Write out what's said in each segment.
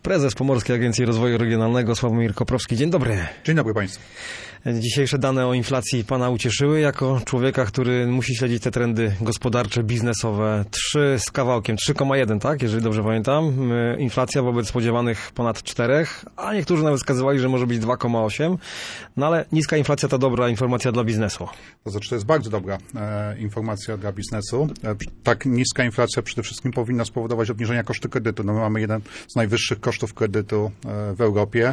prezes Pomorskiej Agencji Rozwoju Regionalnego Sławomir Koprowski. Dzień dobry. Dzień dobry Państwu. Dzisiejsze dane o inflacji Pana ucieszyły jako człowieka, który musi śledzić te trendy gospodarcze, biznesowe. 3 z kawałkiem, 3,1, tak? Jeżeli dobrze pamiętam. Inflacja wobec spodziewanych ponad 4, a niektórzy nawet wskazywali, że może być 2,8. No ale niska inflacja to dobra informacja dla biznesu. To znaczy, to jest bardzo dobra informacja dla biznesu. Tak niska inflacja przede wszystkim powinna spowodować obniżenia kosztu kredytu. No my mamy jeden z najwyższych kosztów kredytu w Europie.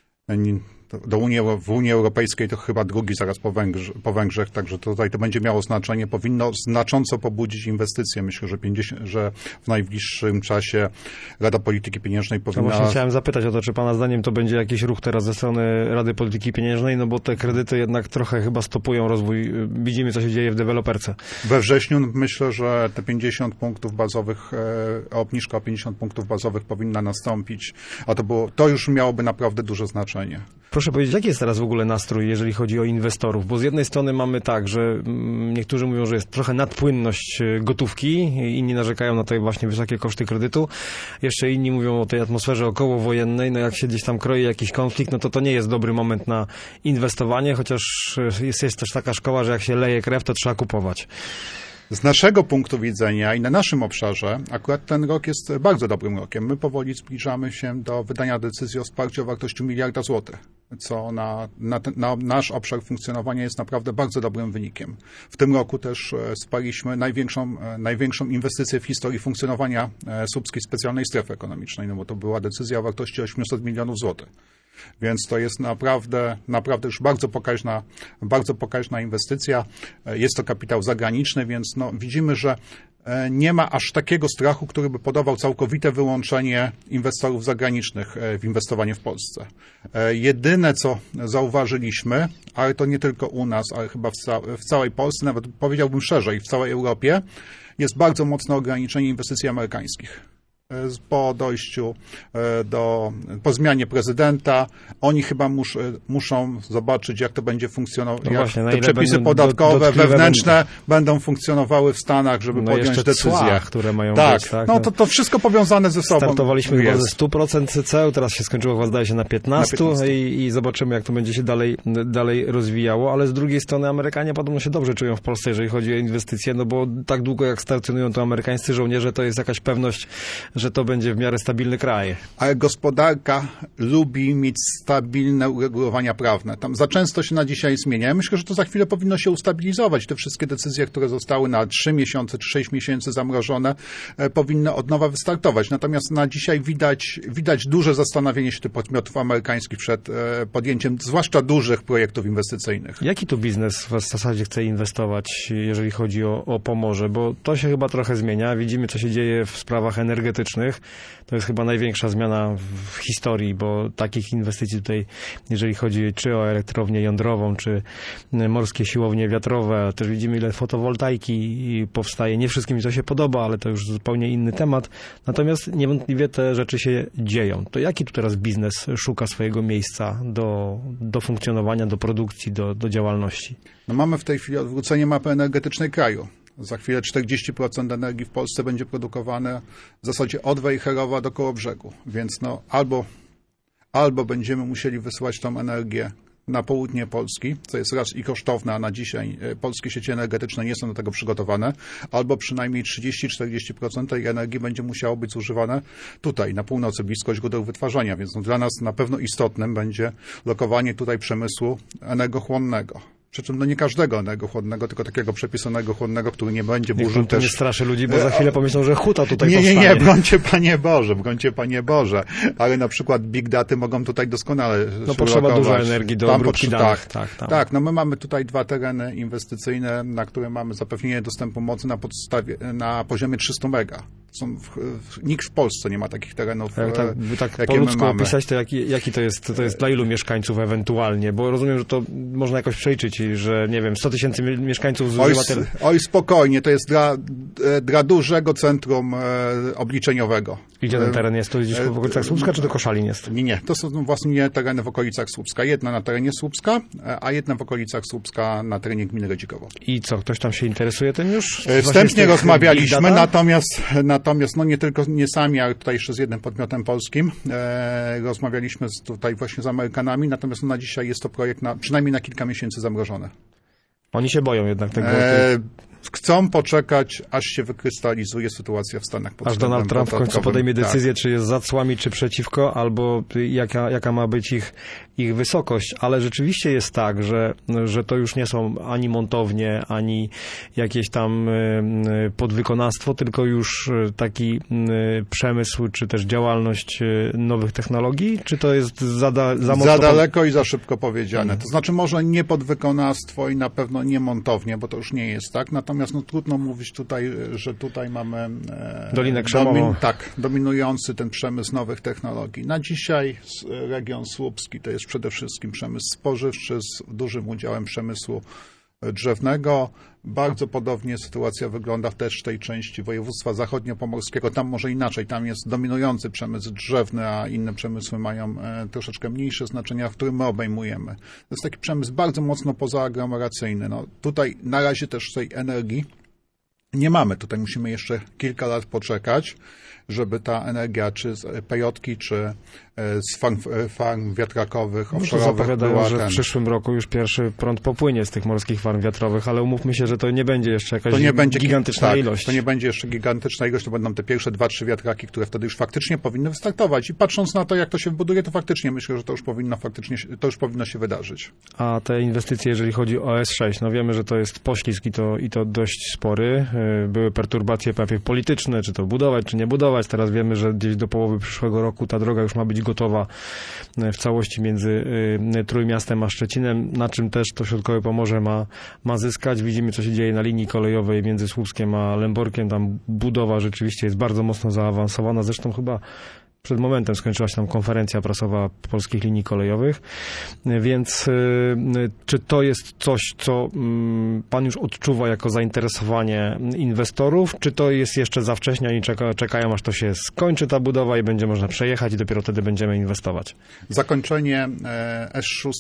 W Unii Europejskiej to chyba drugi zaraz po Węgrzech, także tutaj to będzie miało znaczenie. Powinno znacząco pobudzić inwestycje. Myślę, że w najbliższym czasie Rada Polityki Pieniężnej powinna... Właśnie chciałem zapytać o to, czy Pana zdaniem to będzie jakiś ruch teraz ze strony Rady Polityki Pieniężnej, no bo te kredyty jednak trochę chyba stopują rozwój. Widzimy, co się dzieje w deweloperce. We wrześniu myślę, że te 50 punktów bazowych, obniżka o 50 punktów bazowych powinna nastąpić, a to już miałoby naprawdę duże znaczenie. Proszę powiedzieć, jaki jest teraz w ogóle nastrój, jeżeli chodzi o inwestorów? Bo z jednej strony mamy tak, że niektórzy mówią, że jest trochę nadpłynność gotówki, inni narzekają na te właśnie wysokie koszty kredytu, jeszcze inni mówią o tej atmosferze okołowojennej, no jak się gdzieś tam kroi jakiś konflikt, no to nie jest dobry moment na inwestowanie, chociaż jest też taka szkoła, że jak się leje krew, to trzeba kupować. Z naszego punktu widzenia i na naszym obszarze akurat ten rok jest bardzo dobrym rokiem. My powoli zbliżamy się do wydania decyzji o wsparciu o wartości 1 miliarda złotych, co na nasz obszar funkcjonowania jest naprawdę bardzo dobrym wynikiem. W tym roku też wsparliśmy największą inwestycję w historii funkcjonowania Słupskiej Specjalnej Strefy Ekonomicznej, no bo to była decyzja o wartości 800 milionów złotych. Więc to jest naprawdę już bardzo pokaźna inwestycja. Jest to kapitał zagraniczny, więc widzimy, że nie ma aż takiego strachu, który by podawał całkowite wyłączenie inwestorów zagranicznych w inwestowanie w Polsce. Jedyne, co zauważyliśmy, ale to nie tylko u nas, ale chyba w całej Polsce, nawet powiedziałbym szerzej, w całej Europie, jest bardzo mocne ograniczenie inwestycji amerykańskich. Po dojściu po zmianie prezydenta, oni chyba muszą zobaczyć, jak to będzie funkcjonować, no właśnie, te przepisy podatkowe, wewnętrzne będą funkcjonowały w Stanach, żeby podjąć decyzję. Cła, które mają tak, być, tak? No to wszystko powiązane ze sobą. Startowaliśmy chyba ze 100% ceł, teraz się skończyło chyba zdaje się na 15%. I zobaczymy, jak to będzie się dalej rozwijało, ale z drugiej strony Amerykanie podobno się dobrze czują w Polsce, jeżeli chodzi o inwestycje, no bo tak długo jak stacjonują to amerykańscy żołnierze, to jest jakaś pewność, że to będzie w miarę stabilny kraj. Ale gospodarka lubi mieć stabilne uregulowania prawne. Tam za często się na dzisiaj zmienia. Ja myślę, że to za chwilę powinno się ustabilizować. Te wszystkie decyzje, które zostały na 3 miesiące czy 6 miesięcy zamrożone, powinny od nowa wystartować. Natomiast na dzisiaj widać duże zastanowienie się tych podmiotów amerykańskich przed podjęciem zwłaszcza dużych projektów inwestycyjnych. Jaki tu biznes w zasadzie chce inwestować, jeżeli chodzi o Pomorze? Bo to się chyba trochę zmienia. Widzimy, co się dzieje w sprawach energetycznych. To jest chyba największa zmiana w historii, bo takich inwestycji tutaj, jeżeli chodzi czy o elektrownię jądrową, czy morskie siłownie wiatrowe, też widzimy, ile fotowoltaiki powstaje. Nie wszystkim mi to się podoba, ale to już zupełnie inny temat. Natomiast niewątpliwie te rzeczy się dzieją. To jaki tu teraz biznes szuka swojego miejsca do funkcjonowania, do produkcji, do działalności? No mamy w tej chwili odwrócenie mapy energetycznej kraju. Za chwilę 40% energii w Polsce będzie produkowane w zasadzie od Wejherowa do Kołobrzegu. Więc albo będziemy musieli wysyłać tą energię na południe Polski, co jest raz i kosztowne, a na dzisiaj polskie sieci energetyczne nie są do tego przygotowane, albo przynajmniej 30-40% tej energii będzie musiało być zużywane tutaj, na północy, blisko źródeł wytwarzania. Więc dla nas na pewno istotnym będzie lokowanie tutaj przemysłu energochłonnego. Przy czym nie każdego energochłonnego, tylko takiego przepisu energochłonnego, który nie będzie burzył też... nie straszy ludzi, bo za chwilę pomyślą, że huta tutaj powstanie. Nie, brońcie Panie Boże. Ale na przykład big daty mogą tutaj doskonale potrzeba dużo energii do obróbki danych. Tak, my mamy tutaj 2 tereny inwestycyjne, na które mamy zapewnienie dostępu mocy na poziomie 300 mega. Nikt w Polsce nie ma takich terenów, tak po ludzku opisać, to jaki to jest dla ilu mieszkańców ewentualnie? Bo rozumiem, że to można jakoś przeliczyć, że nie wiem, 100 000 mieszkańców zużywa tyle. Oj, spokojnie, to jest dla dużego centrum obliczeniowego. Gdzie ten teren jest? To gdzieś w okolicach Słupska, czy to Koszalin jest? Nie, to są właśnie tereny w okolicach Słupska. Jedna na terenie Słupska, a jedna w okolicach Słupska na terenie gminy Redzikowo. I co, ktoś tam się interesuje tym już? Wstępnie rozmawialiśmy, natomiast Natomiast nie sami, ale tutaj jeszcze z jednym podmiotem polskim. Rozmawialiśmy tutaj właśnie z Amerykanami, natomiast na dzisiaj jest to projekt przynajmniej na kilka miesięcy zamrożony. Oni się boją jednak tego. Chcą poczekać, aż się wykrystalizuje sytuacja w Stanach. Aż Donald Trump w końcu podejmie decyzję, czy jest za cłami, czy przeciwko, albo jaka ma być ich wysokość. Ale rzeczywiście jest tak, że to już nie są ani montownie, ani jakieś tam podwykonawstwo, tylko już taki przemysł, czy też działalność nowych technologii, czy to jest za mocno... Za daleko i za szybko powiedziane. To znaczy może nie podwykonawstwo i na pewno nie montownie, bo to już nie jest tak. Natomiast trudno mówić tutaj, że tutaj mamy Dolinę Krzemową. Dominujący ten przemysł nowych technologii. Na dzisiaj region słupski to jest przede wszystkim przemysł spożywczy z dużym udziałem przemysłu drzewnego. Bardzo podobnie sytuacja wygląda też w tej części województwa zachodniopomorskiego. Tam może inaczej, tam jest dominujący przemysł drzewny, a inne przemysły mają troszeczkę mniejsze znaczenia, w którym my obejmujemy. To jest taki przemysł bardzo mocno pozaaglomeracyjny. Tutaj na razie też tej energii nie mamy. Tutaj musimy jeszcze kilka lat poczekać, żeby ta energia, czy z pejotki, czy z farm wiatrakowych, offshore'owych zapowiadają, że w przyszłym roku już pierwszy prąd popłynie z tych morskich farm wiatrowych, ale umówmy się, że to nie będzie jeszcze jakaś gigantyczna ilość. To nie będzie jeszcze gigantyczna ilość, to będą te pierwsze 2-3 wiatraki, które wtedy już faktycznie powinny wystartować. I patrząc na to, jak to się wybuduje, to faktycznie myślę, że to już powinno się wydarzyć. A te inwestycje, jeżeli chodzi o S6, wiemy, że to jest poślizg i to dość spory. Były perturbacje pewnie polityczne, czy to budować, czy nie budować. Teraz wiemy, że gdzieś do połowy przyszłego roku ta droga już ma być gotowa w całości między Trójmiastem a Szczecinem, na czym też to Środkowe Pomorze ma zyskać. Widzimy, co się dzieje na linii kolejowej między Słupskiem a Lęborkiem. Tam budowa rzeczywiście jest bardzo mocno zaawansowana. Zresztą chyba przed momentem skończyła się tam konferencja prasowa polskich linii kolejowych, więc czy to jest coś, co pan już odczuwa jako zainteresowanie inwestorów, czy to jest jeszcze za wcześnie, oni czekają, aż to się skończy ta budowa i będzie można przejechać i dopiero wtedy będziemy inwestować? Zakończenie S6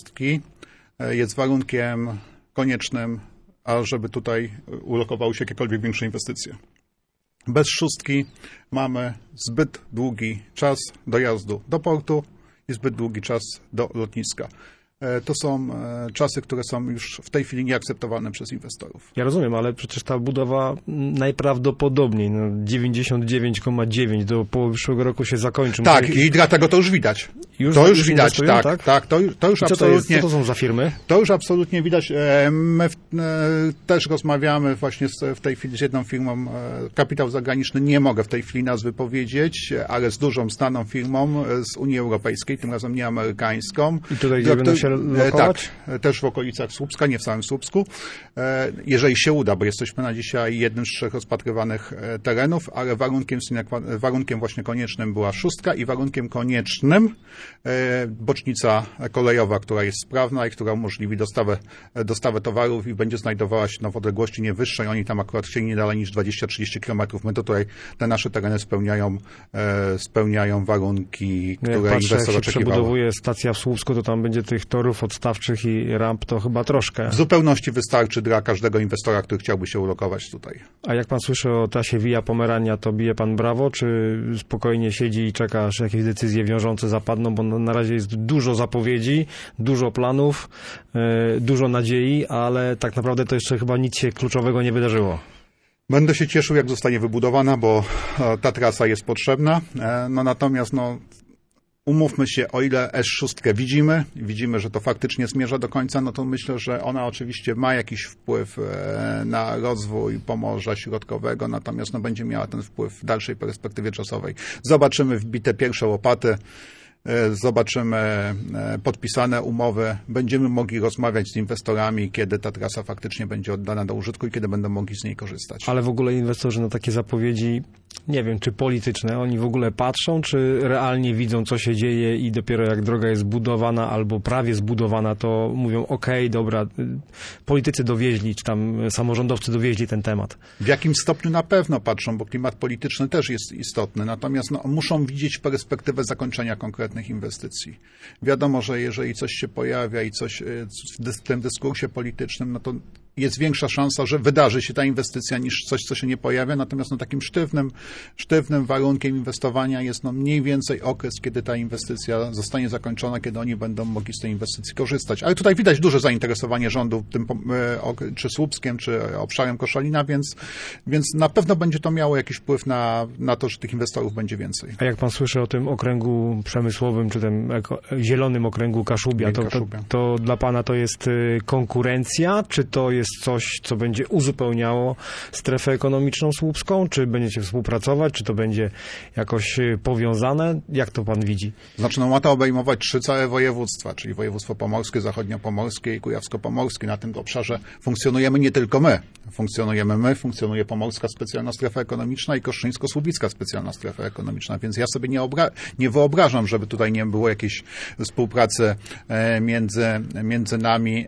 jest warunkiem koniecznym, ażeby tutaj ulokowały się jakiekolwiek większe inwestycje. Bez szóstki mamy zbyt długi czas dojazdu do portu i zbyt długi czas do lotniska. To są czasy, które są już w tej chwili nieakceptowane przez inwestorów. Ja rozumiem, ale przecież ta budowa najprawdopodobniej 99,9 do połowy przyszłego roku się zakończy. Tak, i dlatego to już widać. To już widać, tak. To już absolutnie. Co to są za firmy? To już absolutnie widać. My też rozmawiamy właśnie w tej chwili z jedną firmą. Kapitał zagraniczny, nie mogę w tej chwili nazwy powiedzieć, ale z dużą, znaną firmą z Unii Europejskiej, tym razem nie amerykańską. I tutaj gdzie będą się lokować? Tak, też w okolicach Słupska, nie w samym Słupsku. Jeżeli się uda, bo jesteśmy na dzisiaj jednym z 3 rozpatrywanych terenów, ale warunkiem właśnie koniecznym była szóstka i warunkiem koniecznym bocznica kolejowa, która jest sprawna i która umożliwi dostawę towarów i będzie znajdowała się w odległości nie wyższej. Oni tam akurat chcieli nie dalej niż 20-30 km. My to tutaj te nasze tereny spełniają warunki, które inwestor oczekiwał. Jak się przebudowuje stacja w Słupsku, to tam będzie tych torów odstawczych i ramp to chyba troszkę. W zupełności wystarczy dla każdego inwestora, który chciałby się ulokować tutaj. A jak pan słyszy o trasie Via Pomerania, to bije pan brawo, czy spokojnie siedzi i czeka, aż jakieś decyzje wiążące zapadną, bo na razie jest dużo zapowiedzi, dużo planów, dużo nadziei, ale tak naprawdę to jeszcze chyba nic się kluczowego nie wydarzyło. Będę się cieszył, jak zostanie wybudowana, bo ta trasa jest potrzebna. Natomiast umówmy się, o ile S6 widzimy, że to faktycznie zmierza do końca, to myślę, że ona oczywiście ma jakiś wpływ na rozwój Pomorza Środkowego, natomiast będzie miała ten wpływ w dalszej perspektywie czasowej. Zobaczymy wbite pierwsze łopaty, zobaczymy podpisane umowy, będziemy mogli rozmawiać z inwestorami, kiedy ta trasa faktycznie będzie oddana do użytku i kiedy będą mogli z niej korzystać. Ale w ogóle inwestorzy na takie zapowiedzi, nie wiem, czy polityczne, oni w ogóle patrzą, czy realnie widzą, co się dzieje i dopiero jak droga jest zbudowana albo prawie zbudowana, to mówią, okej, dobra, politycy dowieźli, czy tam samorządowcy dowieźli ten temat. W jakim stopniu na pewno patrzą, bo klimat polityczny też jest istotny, natomiast muszą widzieć perspektywę zakończenia konkretnych inwestycji. Wiadomo, że jeżeli coś się pojawia i coś w tym dyskursie politycznym, to jest większa szansa, że wydarzy się ta inwestycja niż coś, co się nie pojawia. Natomiast takim sztywnym warunkiem inwestowania jest mniej więcej okres, kiedy ta inwestycja zostanie zakończona, kiedy oni będą mogli z tej inwestycji korzystać. Ale tutaj widać duże zainteresowanie rządu tym, czy Słupskiem, czy obszarem Koszalina, więc na pewno będzie to miało jakiś wpływ na to, że tych inwestorów będzie więcej. A jak pan słyszy o tym okręgu przemysłowym, czy tym zielonym okręgu Kaszubia, to dla pana to jest konkurencja, czy to jest coś, co będzie uzupełniało strefę ekonomiczną słupską, czy będziecie współpracować, czy to będzie jakoś powiązane? Jak to pan widzi? Znaczy, ma to obejmować 3 całe województwa, czyli województwo pomorskie, zachodniopomorskie i kujawsko-pomorskie. Na tym obszarze funkcjonujemy nie tylko my. Funkcjonuje Pomorska Specjalna Strefa Ekonomiczna i Kostrzyńsko-Słubicka Specjalna Strefa Ekonomiczna, więc ja sobie nie wyobrażam, żeby tutaj nie było jakiejś współpracy między nami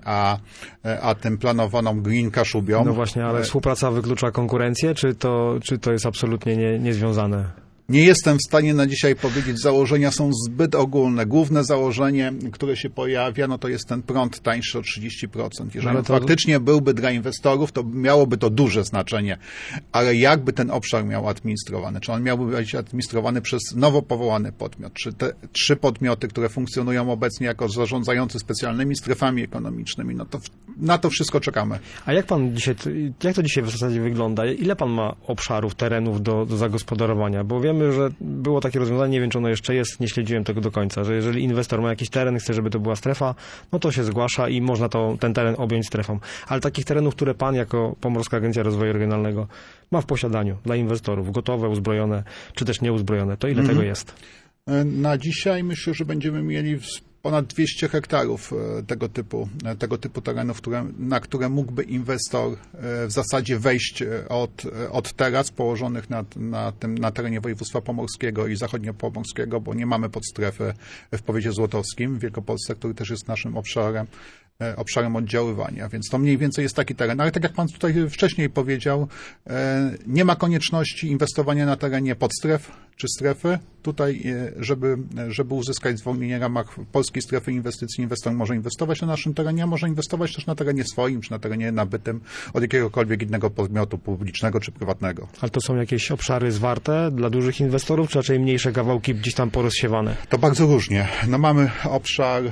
a tym planowaną Green Kaszubią. No właśnie, ale współpraca wyklucza konkurencję, czy to jest absolutnie niezwiązane? Nie jestem w stanie na dzisiaj powiedzieć, założenia są zbyt ogólne. Główne założenie, które się pojawia, to jest ten prąd tańszy o 30%. Jeżeli on faktycznie byłby dla inwestorów, to miałoby to duże znaczenie. Ale jakby ten obszar miał administrowany? Czy on miałby być administrowany przez nowo powołany podmiot? Czy te 3 podmioty, które funkcjonują obecnie jako zarządzający specjalnymi strefami ekonomicznymi? Na to wszystko czekamy. A jak to dzisiaj w zasadzie wygląda? Ile pan ma obszarów, terenów do zagospodarowania? Bo wiemy, że było takie rozwiązanie, nie wiem, czy ono jeszcze jest, nie śledziłem tego do końca, że jeżeli inwestor ma jakiś teren, chce, żeby to była strefa, to się zgłasza i można ten teren objąć strefą. Ale takich terenów, które pan jako Pomorska Agencja Rozwoju Regionalnego ma w posiadaniu dla inwestorów, gotowe, uzbrojone, czy też nieuzbrojone, to ile tego jest? Na dzisiaj myślę, że będziemy mieli ponad 200 hektarów tego typu terenów, na które mógłby inwestor w zasadzie wejść od teraz, położonych na terenie województwa pomorskiego i zachodniopomorskiego, bo nie mamy podstrefy w powiecie złotowskim w Wielkopolsce, który też jest naszym obszarem oddziaływania, więc to mniej więcej jest taki teren. Ale tak jak pan tutaj wcześniej powiedział, nie ma konieczności inwestowania na terenie podstref czy strefy. Tutaj, żeby uzyskać zwolnienie w ramach Polskiej Strefy Inwestycji, inwestor może inwestować na naszym terenie, a może inwestować też na terenie swoim, czy na terenie nabytym od jakiegokolwiek innego podmiotu publicznego czy prywatnego. Ale to są jakieś obszary zwarte dla dużych inwestorów, czy raczej mniejsze kawałki gdzieś tam porozsiewane? To bardzo różnie. Mamy obszar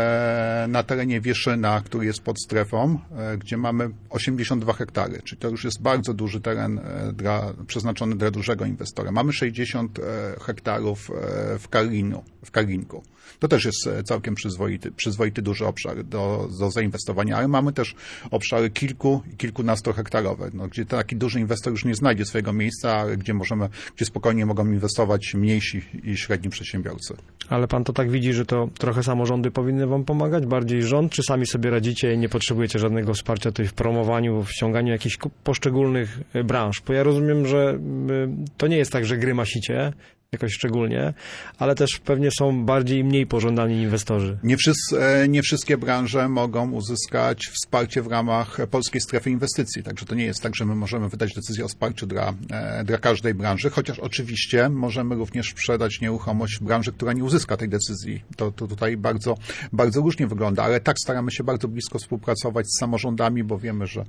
na terenie Wieszyna, który jest pod strefą, gdzie mamy 82 hektary, czyli to już jest bardzo duży teren przeznaczony dla dużego inwestora. Mamy 60 hektarów w Karlinku. To też jest całkiem przyzwoity duży obszar do zainwestowania, ale mamy też obszary kilkunastohektarowe, gdzie taki duży inwestor już nie znajdzie swojego miejsca, ale gdzie spokojnie mogą inwestować mniejsi i średni przedsiębiorcy. Ale pan to tak widzi, że to trochę samorządy powinny wam pomagać, bardziej rząd, czy sami sobie radzicie i nie potrzebujecie żadnego wsparcia tutaj w promowaniu, w ściąganiu jakichś poszczególnych branż? Bo ja rozumiem, że to nie jest tak, że grymasicie jakoś szczególnie, ale też pewnie są bardziej i mniej pożądani inwestorzy. Nie wszystkie branże mogą uzyskać wsparcie w ramach Polskiej Strefy Inwestycji, także to nie jest tak, że my możemy wydać decyzję o wsparciu dla każdej branży, chociaż oczywiście możemy również sprzedać nieruchomość w branży, która nie uzyska tej decyzji. To tutaj bardzo, bardzo różnie wygląda, ale tak staramy się bardzo blisko współpracować z samorządami, bo wiemy, że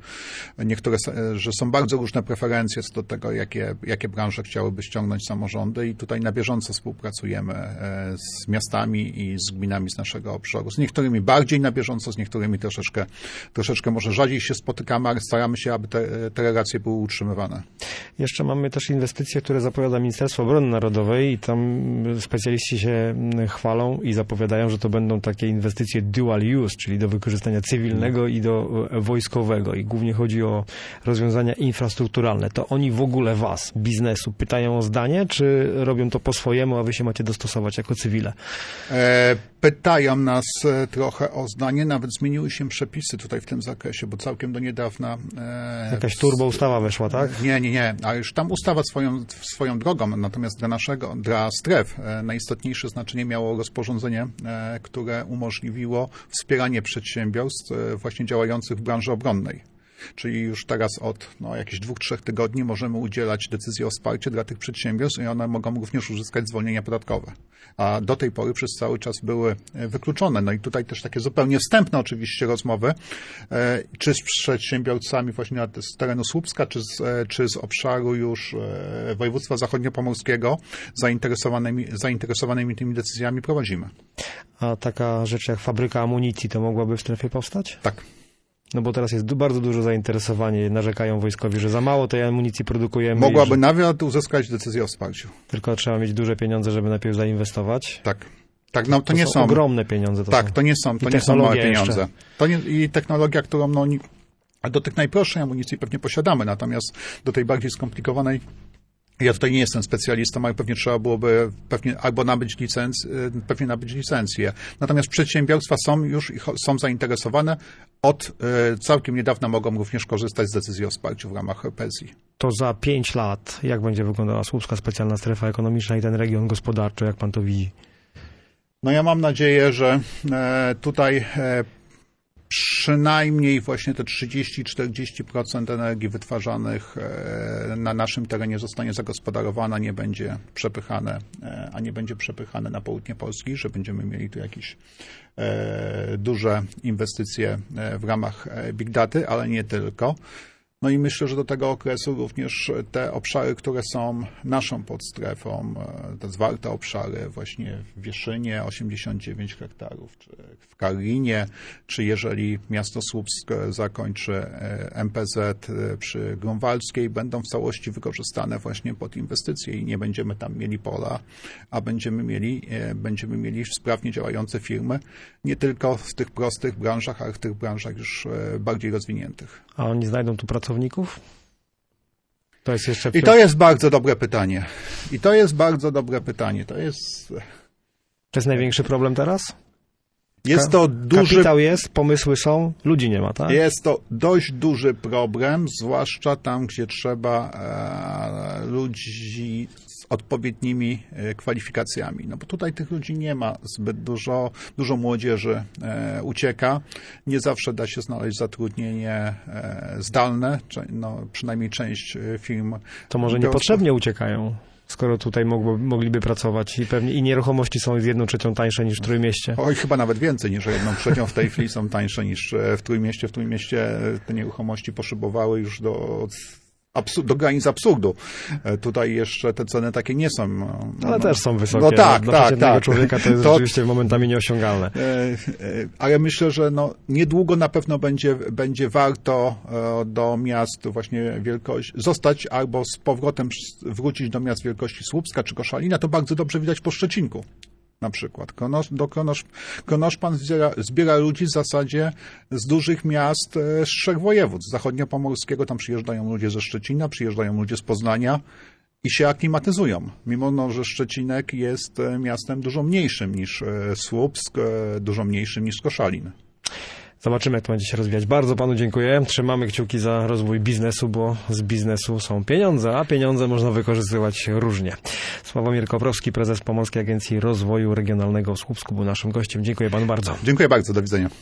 że są bardzo różne preferencje co do tego, jakie branże chciałyby ściągnąć samorządy i tutaj na bieżąco współpracujemy z miastami i z gminami z naszego obszaru. Z niektórymi bardziej na bieżąco, z niektórymi troszeczkę może rzadziej się spotykamy, ale staramy się, aby te relacje były utrzymywane. Jeszcze mamy też inwestycje, które zapowiada Ministerstwo Obrony Narodowej i tam specjaliści się chwalą i zapowiadają, że to będą takie inwestycje dual use, czyli do wykorzystania cywilnego i do wojskowego i głównie chodzi o rozwiązania infrastrukturalne. To oni w ogóle was, biznesu, pytają o zdanie, czy robią to po swojemu, a wy się macie dostosować jako cywile? Pytają nas trochę o zdanie, nawet zmieniły się przepisy tutaj w tym zakresie, bo całkiem do niedawna... Jakaś turbo ustawa weszła, tak? Nie, a już tam ustawa swoją drogą, natomiast dla stref najistotniejsze znaczenie miało rozporządzenie, które umożliwiło wspieranie przedsiębiorstw właśnie działających w branży obronnej. Czyli już teraz od jakichś 2-3 tygodni możemy udzielać decyzji o wsparciu dla tych przedsiębiorstw i one mogą również uzyskać zwolnienia podatkowe. A do tej pory przez cały czas były wykluczone. No i tutaj też takie zupełnie wstępne oczywiście rozmowy, czy z przedsiębiorcami właśnie z terenu Słupska, czy z obszaru już województwa zachodniopomorskiego zainteresowanymi tymi decyzjami prowadzimy. A taka rzecz jak fabryka amunicji, to mogłaby w strefie powstać? Tak. No bo teraz jest bardzo duże zainteresowanie, narzekają wojskowi, że za mało tej amunicji produkujemy. Mogłaby nawet uzyskać decyzję o wsparciu. Tylko trzeba mieć duże pieniądze, żeby najpierw zainwestować. Tak. Tak, no to nie są ogromne pieniądze. To nie są małe pieniądze. I technologia, którą do tych najprostszej amunicji pewnie posiadamy, natomiast do tej bardziej skomplikowanej ja tutaj nie jestem specjalistą, ale pewnie trzeba byłoby albo nabyć licencję. Natomiast przedsiębiorstwa są zainteresowane. Od całkiem niedawna mogą również korzystać z decyzji o wsparciu w ramach PSI. To za 5 lat, jak będzie wyglądała Słupska Specjalna Strefa Ekonomiczna i ten region gospodarczy, jak pan to widzi? No ja mam nadzieję, że tutaj przynajmniej właśnie te 30-40% energii wytwarzanych na naszym terenie zostanie zagospodarowana, nie będzie przepychane na południe Polski, że będziemy mieli tu jakieś duże inwestycje w ramach Big Daty, ale nie tylko. No i myślę, że do tego okresu również te obszary, które są naszą podstrefą, te zwarte obszary właśnie w Wieszynie 89 hektarów, czy w Karlinie, czy jeżeli miasto Słupsk zakończy MPZ przy Grunwaldzkiej, będą w całości wykorzystane właśnie pod inwestycje i nie będziemy tam mieli pola, a będziemy mieli sprawnie działające firmy, nie tylko w tych prostych branżach, ale w tych branżach już bardziej rozwiniętych. A oni znajdą tu pracowników? To jest jeszcze... I to jest bardzo dobre pytanie. To jest największy problem teraz? Jest to duży... Kapitał jest, pomysły są, ludzi nie ma, tak? Jest to dość duży problem, zwłaszcza tam, gdzie trzeba ludzi z odpowiednimi kwalifikacjami. No bo tutaj tych ludzi nie ma zbyt dużo młodzieży ucieka. Nie zawsze da się znaleźć zatrudnienie zdalne, przynajmniej część firm. To może niepotrzebnie uciekają, skoro tutaj mogliby pracować i pewnie i nieruchomości są 1/3 tańsze niż w Trójmieście. Oj, chyba nawet więcej niż 1/3 w tej chwili są tańsze niż w Trójmieście. W Trójmieście te nieruchomości poszybowały już do granic absurdu. Tutaj jeszcze te ceny takie nie są. Ale też są wysokie. No tak, dla tak. przeciętnego człowieka to jest rzeczywiście momentami nieosiągalne. Ale myślę, że niedługo na pewno będzie warto do miast właśnie zostać albo z powrotem wrócić do miast wielkości Słupska czy Koszalina. To bardzo dobrze widać po Szczecinku. Na przykład. Kronoszpan zbiera ludzi w zasadzie z dużych miast, z 3 województw. Z zachodniopomorskiego tam przyjeżdżają ludzie ze Szczecina, przyjeżdżają ludzie z Poznania i się aklimatyzują. Mimo, że Szczecinek jest miastem dużo mniejszym niż Słupsk, dużo mniejszym niż Koszalin. Zobaczymy, jak to będzie się rozwijać. Bardzo panu dziękuję. Trzymamy kciuki za rozwój biznesu, bo z biznesu są pieniądze, a pieniądze można wykorzystywać różnie. Sławomir Koprowski, prezes Pomorskiej Agencji Rozwoju Regionalnego w Słupsku, był naszym gościem. Dziękuję panu bardzo. Dziękuję bardzo. Do widzenia.